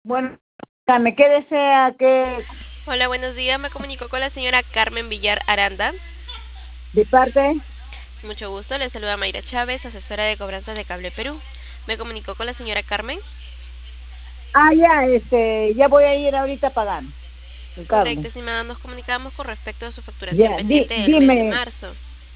Bueno, me ¿qué desea que Hola, buenos días. Me comunico con la señora Carmen Villar Aranda. de parte? Mucho gusto. Le saluda Mayra Chávez, asesora de cobranzas de Cable Perú. Me comunico con la señora Carmen. Ya, ya voy a ir ahorita a pagar el Correcto, cargo. estimada. Nos comunicamos con respecto a su facturación Ya, pendiente del mes de dime, marzo.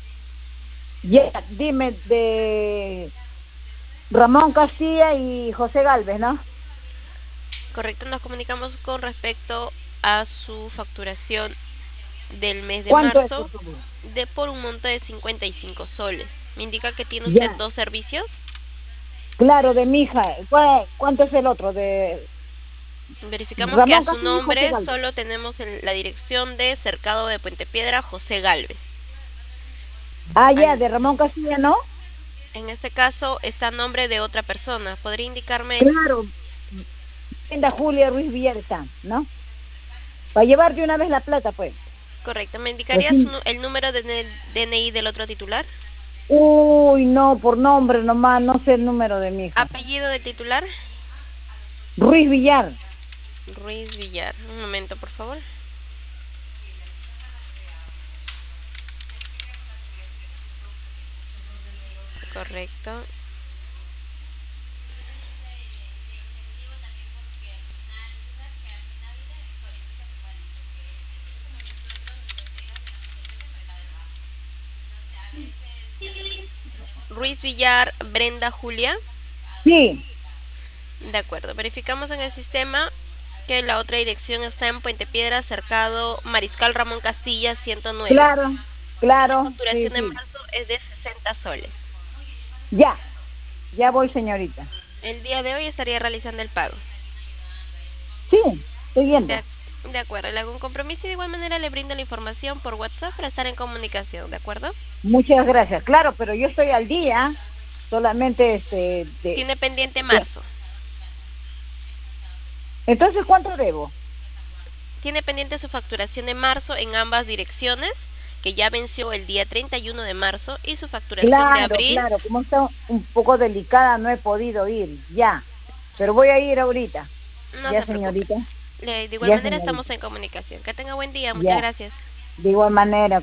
dime de Ramón Castilla y José Galvez, ¿no? Correcto, nos comunicamos con respecto a su facturación del mes de ¿Cuánto es, marzo por favor? de por un monto de 55 soles. Me indica que tiene usted Ya, dos servicios. claro, de mi hija. ¿Cuánto es el otro? De Verificamos que a Ramón su Castilla y José nombre Galvez. solo tenemos la dirección de Cercado de Puente Piedra, José Galvez. Ya, de Ramón Castilla, ¿no? En este caso está a nombre de otra persona. ¿Podría indicarme Claro, Brenda Julia Ruiz Villar está, ¿no? Para llevar de una vez la plata, pues. correcto? ¿Me indicaría Recién. el número de DNI del otro titular? Uy, no, por nombre nomás, no sé el número de mi hija. ¿Apellido del titular? Ruiz Villar. Ruiz Villar. Un momento, por favor. Correcto. Ruiz Villar, Brenda Julia. Sí, De acuerdo. Verificamos en el sistema que la otra dirección está en Puente Piedra, cercado Mariscal Ramón Castilla 109. claro, Y su claro, sí, facturación de sí. marzo es de 60 soles. Ya, ya voy, señorita. El día de hoy estaría realizando el pago. Sí, estoy De, viendo. de acuerdo, le hago un compromiso y de igual manera le brindo la información por WhatsApp para estar en comunicación, ¿de acuerdo? Muchas gracias. Claro, pero yo estoy al día, solamente Tiene pendiente de- marzo. Entonces, ¿cuánto debo? Tiene pendiente su facturación de marzo en ambas direcciones, que ya venció el día 31 de marzo, y su facturación de Claro, abril. claro, como está un poco delicada, no he podido ir, ya. Pero voy a ir ahorita. No Ya, se preocupe. señorita. De igual Ya, manera señorita. estamos en comunicación. Que tenga buen día. Muchas Ya. gracias. De igual manera.